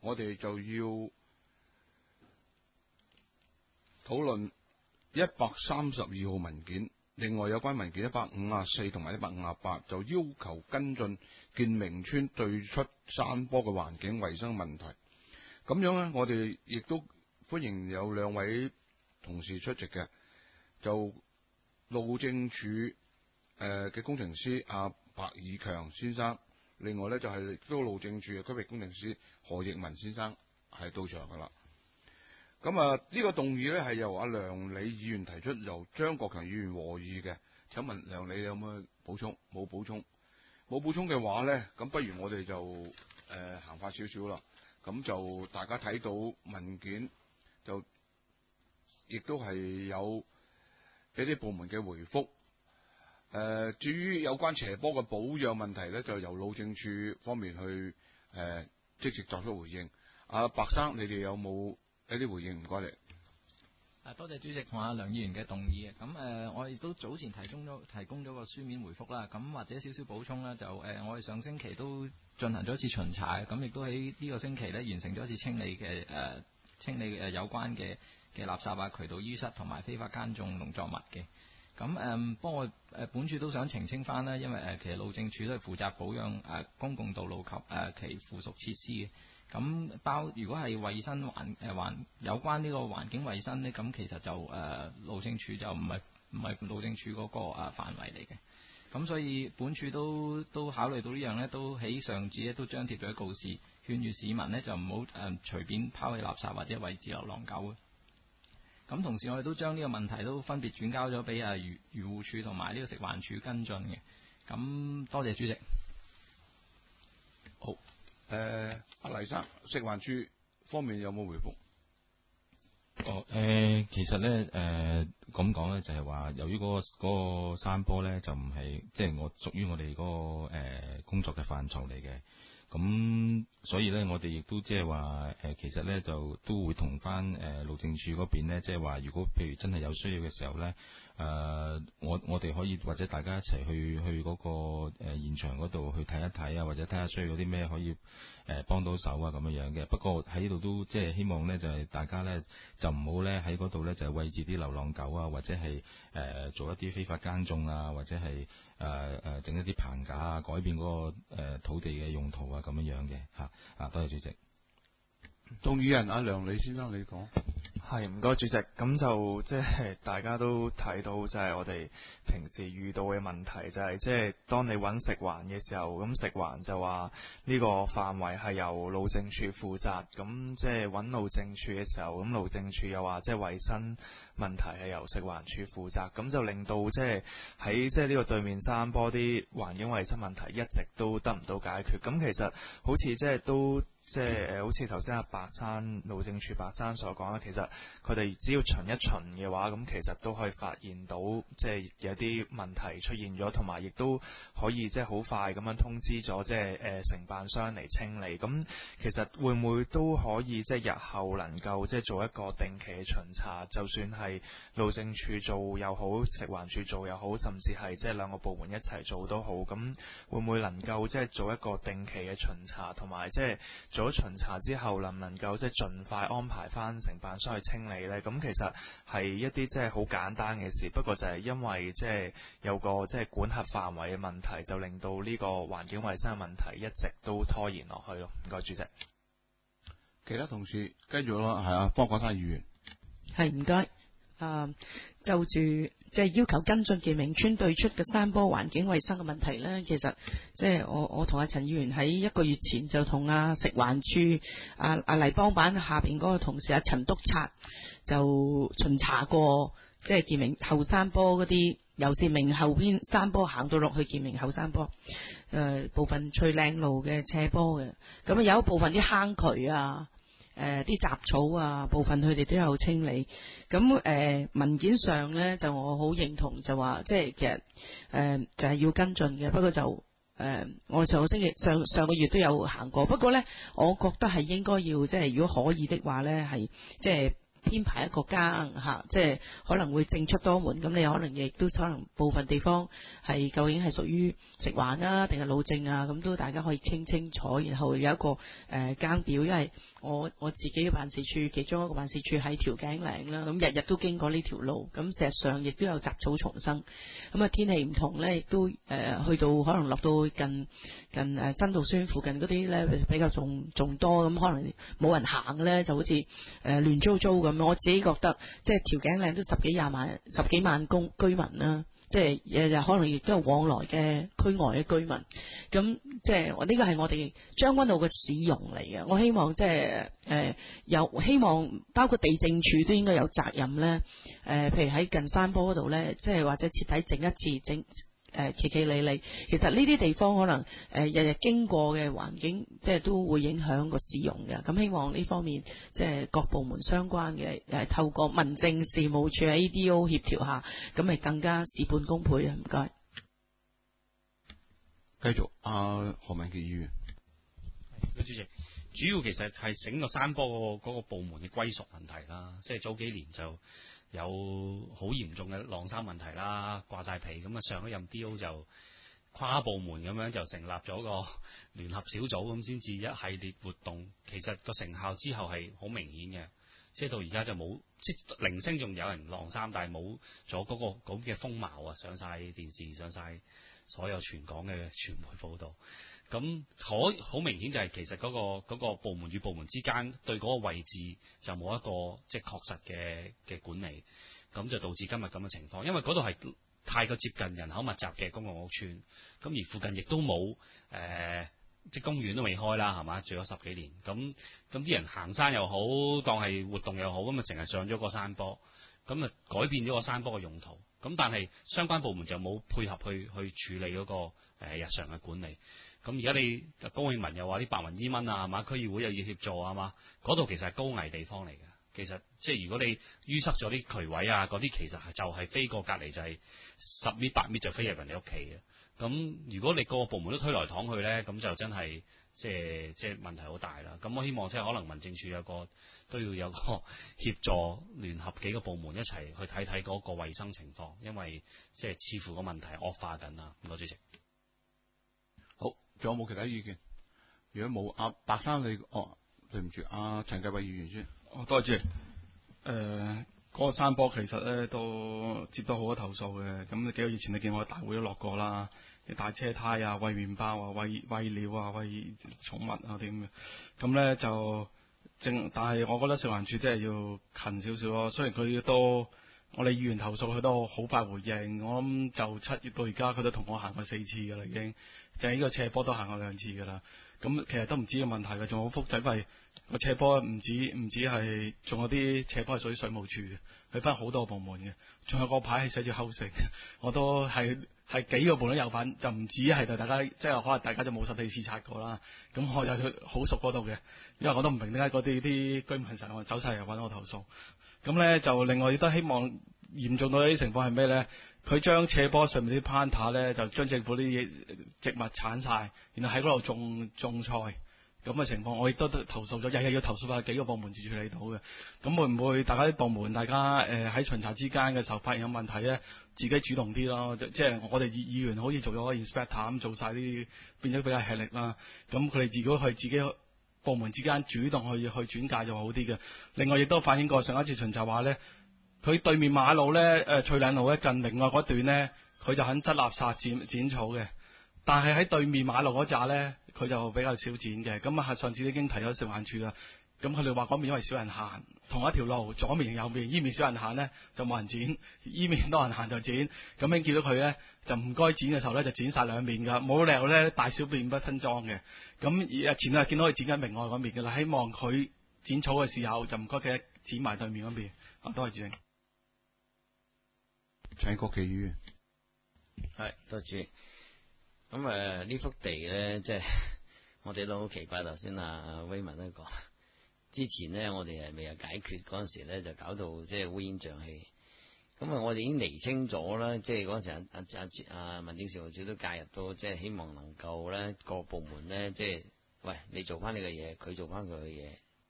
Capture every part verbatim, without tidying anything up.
我哋就要討論一百三十二號文件，另外有關文件一百五十四同埋一百五十八就要求跟進建明村對出山坡嘅環境衛生問題。咁樣咧，我哋亦都歡迎有兩位同事出席嘅，就路政署誒嘅工程師阿白以強先生，另外咧就係都路政署嘅區域工程師何奕文先生係到場噶啦。咁啊，呢個動議咧係由阿梁理議員提出，由張國強議員和議嘅。請問梁理有冇補充？冇補充，冇補充嘅話咧，咁不如我哋就誒、呃、行快少少啦。咁就大家睇到文件，就亦都係有俾啲部門嘅回覆。誒、呃，至於有關斜坡嘅保養問題咧，就由路政署方面去誒、呃、積極作出回應。阿、啊、白生，你哋有冇一啲回應？唔該你。 啊，多謝主席同阿梁議員嘅動議嘅。咁誒、呃，我亦都早前提供咗提供咗個書面回覆啦。咁或者少少補充啦，就誒、呃，我哋上星期都進行咗一次巡查，咁亦都喺呢個星期咧完成咗一次清理嘅誒、呃、清理誒有關嘅嘅垃圾啊、渠道淤塞同埋非法耕種農作物嘅。咁誒，不過誒本處都想澄清翻啦，因為誒、呃、其實路政署都係負責保養誒、呃、公共道路及誒、呃、其附屬設施嘅。咁包如果係衞生環誒環有關呢個環境衞生呢，咁其實就誒、呃、路政署就唔係唔係路政署嗰個誒範圍嚟嘅。咁所以本署都都考慮到呢樣呢，都喺上址咧都張貼咗告示，勸喻市民呢就唔好誒隨便拋棄垃圾或者餵飼流浪狗嘅。咁同時我哋都將呢個問題都分別轉交咗俾誒漁漁護署同埋呢個食環署跟進嘅。咁多謝主席。 好。誒，阿、呃、黎生，食環署方面有冇回覆？ 哦，誒、呃，其實咧，誒咁講咧，就係話，由於嗰、那個嗰、那個山坡咧，就唔係即係我屬於我哋嗰、那個誒、呃、工作嘅範疇嚟嘅。咁所以咧，我哋亦都即係話誒，其實咧就都會同翻誒路政署嗰邊咧，即係話，如果譬如真係有需要嘅時候咧，誒、呃、我我哋可以或者大家一齊去去嗰、那個誒、呃、現場嗰度去睇一睇啊，或者睇下需要有啲咩可以誒幫、呃、到手啊咁樣樣嘅。不過喺呢度都即係希望咧，就係、是、大家咧就唔好咧喺嗰度咧就係餵飼啲流浪狗啊，或者係誒、呃、做一啲非法耕種啊，或者係誒誒整一啲棚架啊，改變嗰、那個、呃、土地嘅用途啊。咁樣樣嘅吓啊，多謝主席。 動議人阿梁理先生，你講。 係，唔該主席。咁就即係大家都睇到，就係我哋平時遇到嘅問題，就係即係當你揾食環嘅時候，咁食環就話呢個範圍係由路政署負責，咁即係揾路政署嘅時候，咁路政署又話即係衞生問題係由食環署負責，咁就令到即係喺即係呢個對面山坡啲環境衞生問題一直都得唔到解決。咁其實好似即係都。即係誒，好似頭先阿白山路政署白山所講啦，其實佢哋只要巡一巡嘅話，咁其實都可以發現到即係有啲問題出現咗，同埋亦都可以即係好快咁樣通知咗即係誒承辦商嚟清理。咁其實會唔會都可以即係日後能夠即係做一個定期嘅巡查，就算係路政署做又好，食環署做又好，甚至係即係兩個部門一齊做都好，咁會唔會能夠即係做一個定期嘅巡查，同埋即係做咗巡查之後，能唔能夠即係盡快安排翻承辦商去清理呢？咁其實係一啲即係好簡單嘅事，不過就係因為即係有個即係管轄範圍嘅問題，就令到呢個環境衛生嘅問題一直都拖延落去咯。唔該，主席。 其他同事繼續啦，係啊，方國珊議員。 係唔該。啊，就住即係要求跟進建明村對出嘅山坡環境衛生嘅問題呢，其實即係我我同阿陳議員喺一個月前就同阿食環署阿阿黎幫辦下邊嗰個同事阿陳督察就巡查過，即係建明後山坡嗰啲由善明後邊山坡行到落去建明後山坡，誒、呃、部分最靚路嘅斜坡嘅，咁啊有一部分啲坑渠啊。誒啲雜草啊，部分佢哋都有清理。咁誒、呃、文件上咧，就我好認同，就話即係其實誒、呃、就係、是、要跟進嘅。不過就誒、呃、我上個星期上上個月都有行過。不過咧，我覺得係應該要即係如果可以的話咧，係即係編排一個更嚇，即係可能會政出多門，咁你可能亦都可能部分地方係究竟係屬於食環啊，定係路政啊，咁都大家可以傾清楚，然後有一個誒、呃、更表，因為我我自己嘅辦事處其中一個辦事處喺調景嶺啦，咁日日都經過呢條路，咁事實上亦都有雜草叢生，咁啊天氣唔同咧，亦都誒、呃、去到可能落到近近誒真道村附近嗰啲咧比較仲仲多，咁可能冇人行咧，就好似誒亂糟糟咁。我自己覺得即係調景嶺都十幾廿萬十幾萬公居民啦。即係日日可能亦都有往來嘅區外嘅居民，咁即係我呢個係我哋將軍澳嘅市容嚟嘅。我希望即係誒有希望，包括地政處都應該有責任咧。誒、呃，譬如喺近山坡嗰度咧，即係或者徹底整一次整。誒企企理理，其實呢啲地方可能誒日日經過嘅環境，即係都會影響個市容嘅。咁希望呢方面即係各部門相關嘅誒，透過民政事務處喺 A D O 協調下，咁咪更加事半功倍啊！唔該。 繼續，阿何文傑議員。 主席，主要其實係整個山坡嗰個嗰個部門嘅歸屬問題啦，即係早幾年就有好嚴重嘅晾衫問題啦，掛晒皮咁啊！上一任 D O 就跨部門咁樣就成立咗個聯合小組，咁先至一系列活動，其實個成效之後係好明顯嘅，即係到而家就冇，即係零星仲有人晾衫，但係冇咗嗰個咁嘅風貌啊，上晒電視，上晒所有全港嘅傳媒報導。咁可好明顯就係其實嗰、嗰個嗰個部門與部門之間對嗰個位置就冇一個即係確實嘅嘅管理，咁就導致今日咁嘅情況。因為嗰度係太過接近人口密集嘅公共屋邨，咁而附近亦都冇誒、呃、即係公園都未開啦，係嘛？住咗十幾年，咁咁啲人行山又好，當係活動又好，咁啊成日上咗個山坡，咁啊改變咗個山坡嘅用途。咁但係相關部門就冇配合去去處理嗰個誒日常嘅管理。咁而家你高永文又話啲白雲伊蚊啊，係嘛？區議會又要協助啊嘛？嗰度其實係高危地方嚟嘅。其實即係如果你淤塞咗啲渠位啊，嗰啲其實係就係飛過隔離就係十米八米就飛入人哋屋企嘅。咁如果你個個部門都推來搪去咧，咁就真係即係即係問題好大啦。咁我希望即係可能民政處有個都要有個協助聯合幾個部門一齊去睇睇嗰個衞生情況，因為即係似乎個問題惡化緊啊。唔該主席。 好，仲有冇其他意見？如果冇，阿、啊、白生你，哦，對唔住，阿陳繼偉議員先。 哦，多謝。誒、呃，嗰、那個山坡其實咧都接到好多投訴嘅。咁幾個月前你見我大會都落過啦，啲大車胎啊、餵麵包啊、餵餵料啊、餵寵物啊啲咁嘅。咁咧就正，但係我覺得食環署真係要勤少少咯。雖然佢都我哋議員投訴，佢都好快回應。我諗就七月到而家，佢都同我行過四次㗎啦，已經。就係呢個斜坡都行過兩次㗎啦。咁其實都唔止個問題嘅，仲好複雜，因為個斜坡唔止唔止係，仲有啲斜坡係屬於水務處嘅，佢分好多個部門嘅。仲有個牌係寫住 housing，我都係係幾個部門都有份，就唔止係對大家，即係可能大家就冇實地視察過啦。咁我又好熟嗰度嘅，因為我都唔明點解嗰啲啲居民成日走晒嚟揾我投訴。咁咧就另外亦都希望嚴重到呢啲情況係咩咧？佢將斜坡上面啲攀塔咧，就將政府啲植物剷晒，然後喺嗰度種種菜咁嘅情況，我亦都投訴咗，日日要投訴下幾個部門至處理到嘅。咁會唔會大家啲部門，大家誒喺、呃、巡查之間嘅時候發現有問題咧，自己主動啲咯？即係我哋議員好似做咗個 inspector 咁做晒啲，變咗比較吃力啦。咁佢哋如果去自己部門之間主動去去轉介就好啲嘅。另外亦都反映過上一次巡查話咧。佢對面馬路咧，誒翠嶺路咧近另外嗰段咧，佢就肯執垃圾剪剪草嘅。但係喺對面馬路嗰紮咧，佢就比較少剪嘅。咁啊，上次已經提咗食環署啦。咁佢哋話嗰邊因為少人行，同一條路左面右面，依面少人行咧就冇人剪，依面多人行就剪。咁樣見到佢咧，就唔該剪嘅時候咧就剪晒兩面㗎，冇理由咧大小便不分裝嘅。咁誒前兩日見到佢剪緊明愛嗰邊㗎啦，希望佢剪草嘅時候就唔該記得剪埋對面嗰邊。啊，多謝主席。 請國旗議員。 係，多謝。咁誒呢幅地咧，即係我哋都好奇怪。頭先阿威文都講，之前咧我哋係未有解決嗰陣時咧，就搞到即係烏煙瘴氣。咁啊，我哋已經釐清咗啦，即係嗰陣時阿阿阿民政事務處都介入到，即係希望能夠咧各部門咧，即係喂你做翻你嘅嘢，佢做翻佢嘅嘢，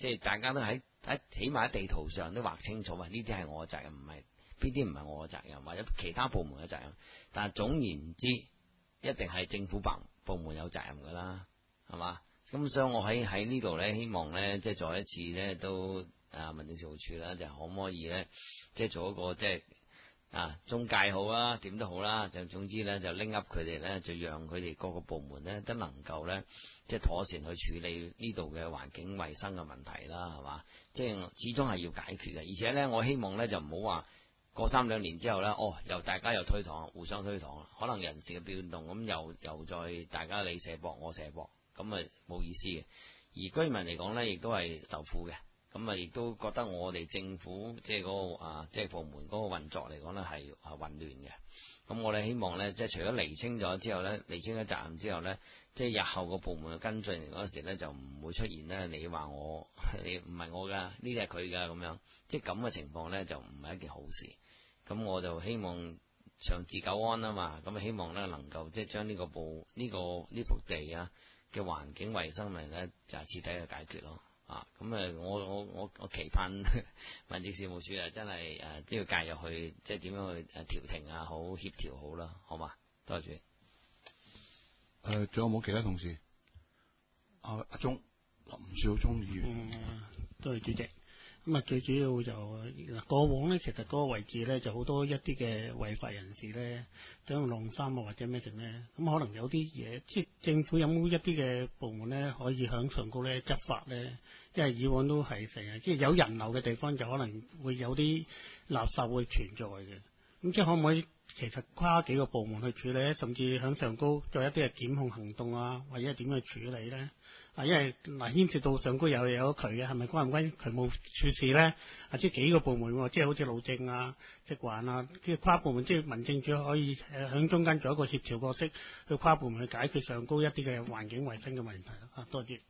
即係大家都喺喺起碼喺地圖上都劃清楚，話呢啲係我嘅責任，唔係邊啲唔係我嘅責任，或者其他部門嘅責任。但係總言之，一定係政府部部門有責任噶啦，係嘛？咁所以我喺喺呢度咧，希望咧即係再一次咧都啊民政事務處啦，就可唔可以咧即係做一個即係啊中介好啦，點都好啦，就總之咧就拎 up 佢哋咧，就讓佢哋各個部門咧都能夠咧即係妥善去處理呢度嘅環境衛生嘅問題啦，係嘛？即係始終係要解決嘅，而且咧我希望咧就唔好話過三兩年之後咧，哦又大家又推搪，互相推搪，可能人事嘅變動，咁又又再大家你卸膊我卸膊，咁啊冇意思嘅。而居民嚟講咧，亦都係受苦嘅。咁啊，亦都覺得我哋政府即係嗰個啊，即係部門嗰個運作嚟講咧，係係混亂嘅。咁我哋希望咧，即係除咗釐清咗之後咧，釐清咗責任之後咧，即係日後個部門嘅跟進嗰時咧，就唔會出現咧。你話我你唔係我㗎，呢啲係佢㗎咁樣，即係咁嘅情況咧，就唔係一件好事。咁我就希望長治久安啊嘛。咁希望咧能夠即係將呢個部呢、呢個呢幅地啊嘅環境衛生問題咧，就係徹底去解決咯。啊，咁誒，我我我我期盼民政事務處啊，真係誒都要介入去，即係點樣去誒調停啊，好協調好啦，好嘛？多謝。誒、 呃，仲有冇其他同事？阿阿鐘林少聰議員。 嗯，多謝主席。咁啊，最主要就嗱，過往咧，其實嗰個位置咧，就好多一啲嘅違法人士咧，想晾衫啊或者咩成咧，咁可能有啲嘢，即係政府有冇一啲嘅部門咧，可以響上高咧執法咧？因為以往都係成日，即係有人流嘅地方就可能會有啲垃圾會存在嘅。咁即係可唔可以其實跨幾個部門去處理咧？甚至響上高做一啲嘅檢控行動啊，或者係點去處理咧？啊，因為嗱牽涉到上高有有渠嘅，係咪關唔關渠務處事咧？啊，即係幾個部門喎，即係好似路政啊、職環啊，即係跨部門，即係民政處可以誒響中間做一個協調角色，去跨部門去解決上高一啲嘅環境衛生嘅問題咯。啊，多謝。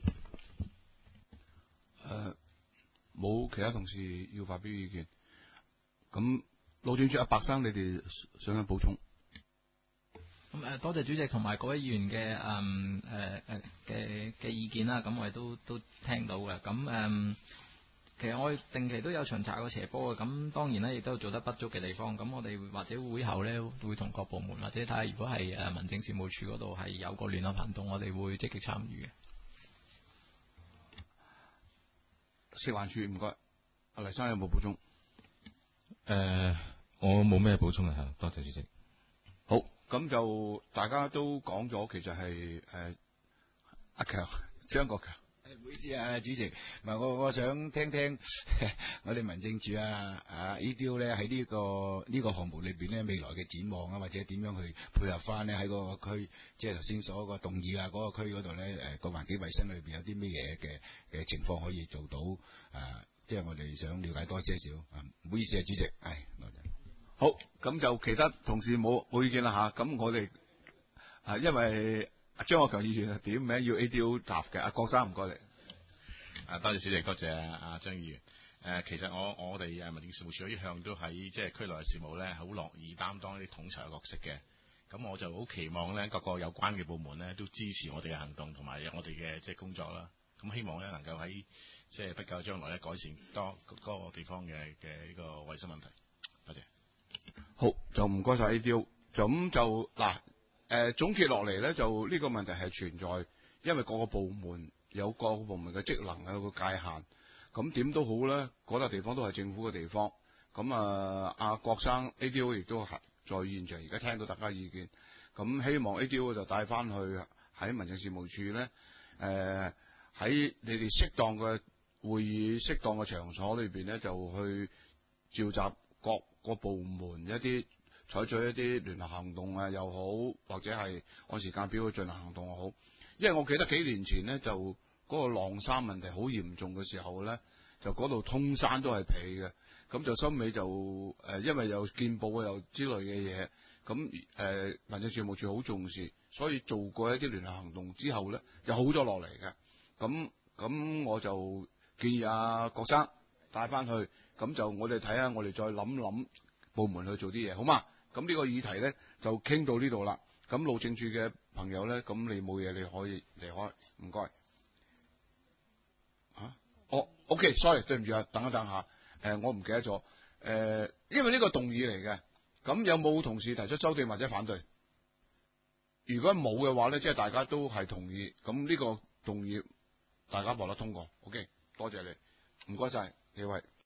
誒，冇其他同事要發表意見。咁路政處阿白生，你哋想唔想補充？ 咁誒，多謝主席同埋各位議員嘅誒誒誒嘅嘅意見啦。咁我哋都都聽到嘅。咁誒、嗯，其實我哋定期都有巡查個斜坡嘅。咁當然咧，亦都有做得不足嘅地方。咁我哋或者會後咧會同各部門或者睇下，如果係誒民政事務處嗰度係有個聯合行動，我哋會積極參與嘅。 食環署唔該，阿黎生有冇補充？ 誒、呃，我冇咩補充啊，多謝主席。 好。咁就大家都講咗，其實係誒阿強張國強。 誒，唔好意思啊，主席，唔係我我想聽聽我哋民政處啊啊 A D O 咧喺呢個呢、這個項目裏邊咧未來嘅展望啊，或者點樣去配合翻咧喺嗰個區，即係頭先所個動議啊嗰、那個區嗰度咧誒個環境衛生裏邊有啲咩嘢嘅嘅情況可以做到啊？即係我哋想了解多些少啊。唔好意思啊，主席，係多謝。 好，咁就其他同事冇冇意見啦吓，咁我哋啊，因為張國強議員點名要 A D O 答嘅，阿郭生唔該你。 啊，多謝主席，多謝阿張議員。誒、呃，其實我我哋誒民政事務處一向都喺即係區內嘅事務咧，好樂意擔當啲統籌嘅角色嘅。咁我就好期望咧，各個有關嘅部門咧都支持我哋嘅行動同埋我哋嘅即係工作啦。咁希望咧能夠喺即係不久將來咧改善多嗰個地方嘅嘅呢個衛生問題。多謝。 好，就唔該晒 A D O。咁就嗱，誒、呃、總結落嚟咧，就呢個問題係存在，因為各個部門有各個部門嘅職能有個界限。咁點都好咧，嗰、那、笪、個、地方都係政府嘅地方。咁啊，阿郭生 A D O 亦都係在現場，而家聽到大家意見。咁希望 A D O 就帶翻去喺民政事務處咧，誒、呃、喺你哋適當嘅會議、適當嘅場所裏邊咧，就去召集各個部門一啲採取一啲聯合行動啊又好，或者係按時間表去進行行動又好。因為我記得幾年前咧，就嗰個晾衫問題好嚴重嘅時候咧，就嗰度通山都係皮嘅，咁就收尾就誒、呃，因為有見報啊又之類嘅嘢，咁誒、呃、民政事務處好重視，所以做過一啲聯合行動之後咧，就好咗落嚟嘅。咁咁我就建議阿郭生帶翻去。咁就我哋睇下，我哋再諗諗部門去做啲嘢，好嘛？咁呢個議題咧就傾到呢度啦。咁路政處嘅朋友咧，咁你冇嘢你可以離開，唔該。啊，哦 OK，sorry，、okay，對唔住啊，等一等下，誒、呃，我唔記得咗，誒、呃，因為呢個動議嚟嘅，咁有冇同事提出修訂或者反對？如果冇嘅話咧，即係大家都係同意，咁呢個動議大家獲得通過。OK， 多謝你，唔該晒幾位。